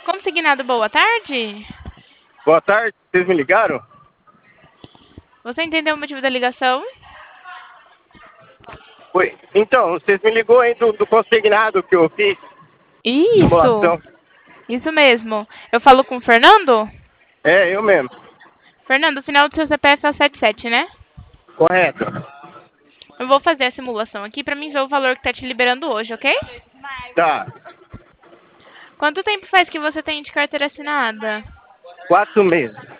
Consignado, boa tarde. Boa tarde, vocês me ligaram? Você entendeu o motivo da ligação? Oi. Então, vocês me ligou aí do consignado que eu fiz, Isso, simulação. isso mesmo. Eu falo com o Fernando? É, eu mesmo. Fernando, o final do seu CPF é o 77, né? Correto. Eu vou fazer a simulação aqui pra mim ver o valor que tá te liberando hoje, ok? Tá. Quanto tempo faz que você tem de carteira assinada? 4 meses.